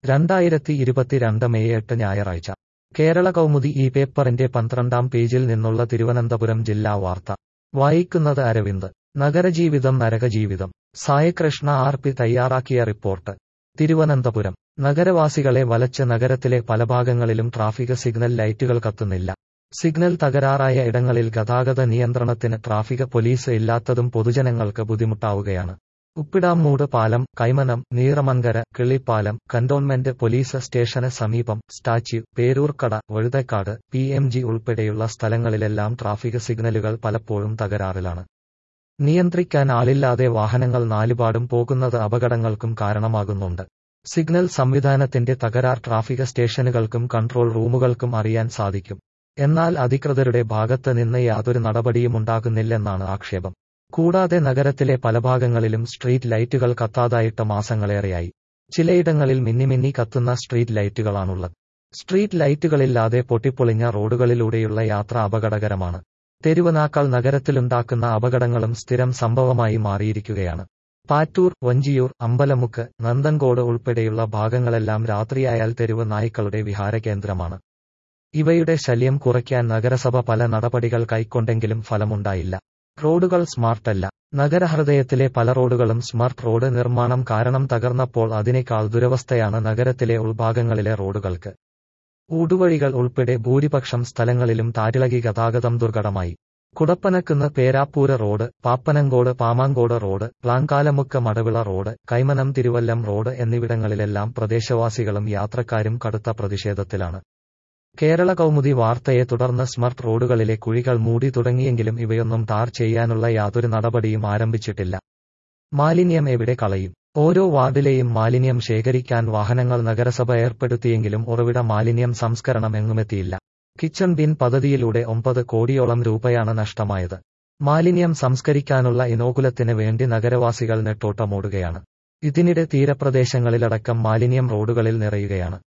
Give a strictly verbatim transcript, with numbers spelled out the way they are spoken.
രണ്ടായിരത്തി ഇരുപത്തിരണ്ട് മെയ് എട്ട് ഞായറാഴ്ച കേരള കൗമുദി ഈ പേപ്പറിന്റെ പന്ത്രണ്ടാം പേജിൽ നിന്നുള്ള തിരുവനന്തപുരം ജില്ലാ വാർത്ത വായിക്കുന്നത് അരവിന്ദ്. നഗരജീവിതം നരകജീവിതം. സായകൃഷ്ണ ആർ പി തയ്യാറാക്കിയ റിപ്പോർട്ട്. തിരുവനന്തപുരം. നഗരവാസികളെ വലച്ച് നഗരത്തിലെ പല ഭാഗങ്ങളിലും ട്രാഫിക് സിഗ്നൽ ലൈറ്റുകൾ കത്തുന്നില്ല. സിഗ്നൽ തകരാറായ ഇടങ്ങളിൽ ഗതാഗത നിയന്ത്രണത്തിന് ട്രാഫിക് പോലീസ് ഇല്ലാത്തതും പൊതുജനങ്ങൾക്ക് ബുദ്ധിമുട്ടാവുകയാണ്. ഉപ്പിടാമ്മൂട് പാലം, കൈമനം, നീറമങ്കര, കിള്ളിപ്പാലം, കന്റോൺമെന്റ് പോലീസ് സ്റ്റേഷന് സമീപം, Statue, Peroorkada, Vazhuthacaud, P M G ഉൾപ്പെടെയുള്ള സ്ഥലങ്ങളിലെല്ലാം ട്രാഫിക് സിഗ്നലുകൾ പലപ്പോഴും തകരാറിലാണ്. നിയന്ത്രിക്കാൻ ആളില്ലാതെ വാഹനങ്ങൾ നാലുപാടും പോകുന്നത് അപകടങ്ങൾക്കും കാരണമാകുന്നുണ്ട്. സിഗ്നൽ സംവിധാനത്തിന്റെ തകരാർ ട്രാഫിക് സ്റ്റേഷനുകൾക്കും കൺട്രോൾ റൂമുകൾക്കും അറിയാൻ സാധിക്കും. എന്നാൽ അധികൃതരുടെ ഭാഗത്ത് നിന്ന് യാതൊരു നടപടിയുമുണ്ടാകുന്നില്ലെന്നാണ് ആക്ഷേപം. കൂടാതെ നഗരത്തിലെ പല ഭാഗങ്ങളിലും സ്ട്രീറ്റ് ലൈറ്റുകൾ കത്താതായിട്ട് മാസങ്ങളേറെയായി. ചിലയിടങ്ങളിൽ മിന്നിമിന്നി കത്തുന്ന സ്ട്രീറ്റ് ലൈറ്റുകളാണുള്ളത്. സ്ട്രീറ്റ് ലൈറ്റുകളില്ലാതെ പൊട്ടിപ്പൊളിഞ്ഞ റോഡുകളിലൂടെയുള്ള യാത്ര അപകടകരമാണ്. തെരുവുനാക്കൾ നഗരത്തിലുണ്ടാക്കുന്ന അപകടങ്ങളും സ്ഥിരം സംഭവമായി മാറിയിരിക്കുകയാണ്. പാറ്റൂർ, വഞ്ചിയൂർ, അമ്പലമുക്ക്, നന്തൻകോട് ഉൾപ്പെടെയുള്ള ഭാഗങ്ങളെല്ലാം രാത്രിയായാൽ തെരുവ് നായ്ക്കളുടെ വിഹാരകേന്ദ്രമാണ്. ഇവയുടെ ശല്യം കുറയ്ക്കാൻ നഗരസഭ പല നടപടികൾ കൈക്കൊണ്ടെങ്കിലും ഫലമുണ്ടായില്ല. റോഡുകൾ സ്മാർട്ടല്ല. നഗരഹൃദയത്തിലെ പല റോഡുകളും സ്മാർട്ട് റോഡ് നിർമ്മാണം കാരണം തകർന്നപ്പോൾ അതിനേക്കാൾ ദുരവസ്ഥയാണ് നഗരത്തിലെ ഉൾഭാഗങ്ങളിലെ റോഡുകൾക്ക്. ഊടുവഴികൾ ഉൾപ്പെടെ ഭൂരിപക്ഷം സ്ഥലങ്ങളിലും താരിളകി ഗതാഗതം ദുർഘടമായി. Kudappanakunnu Perappoor road, Pappanamcode Pamamcode road, Plankalamukku Madavila road, Kaimanam Thiruvallam road എന്നിവിടങ്ങളിലെല്ലാം പ്രദേശവാസികളും യാത്രക്കാരും കടുത്ത പ്രതിഷേധത്തിലാണ്. കേരള കൗമുദി വാർത്തയെ തുടർന്ന് സ്മാർട്ട് റോഡുകളിലെ കുഴികൾ മൂടി തുടങ്ങിയെങ്കിലും ഇവയൊന്നും ടാർ ചെയ്യാനുള്ള യാതൊരു നടപടിയും ആരംഭിച്ചിട്ടില്ല. മാലിന്യം എവിടെ കളയും? ഓരോ വാർഡിലെയും മാലിന്യം ശേഖരിക്കാൻ വാഹനങ്ങൾ നഗരസഭ ഏർപ്പെടുത്തിയെങ്കിലും ഉറവിട മാലിന്യം സംസ്കരണം എങ്ങുമെത്തിയില്ല. കിച്ചൺ ബിൻ പദ്ധതിയിലൂടെ ഒമ്പത് കോടിയോളം രൂപയാണ് നഷ്ടമായത്. മാലിന്യം സംസ്കരിക്കാനുള്ള ഇനോകുലത്തിന് വേണ്ടി നഗരവാസികൾ നെട്ടോട്ടമോടുകയാണ്. ഇതിനിടെ തീരപ്രദേശങ്ങളിലടക്കം മാലിന്യം റോഡുകളിൽ നിറയുകയാണ്.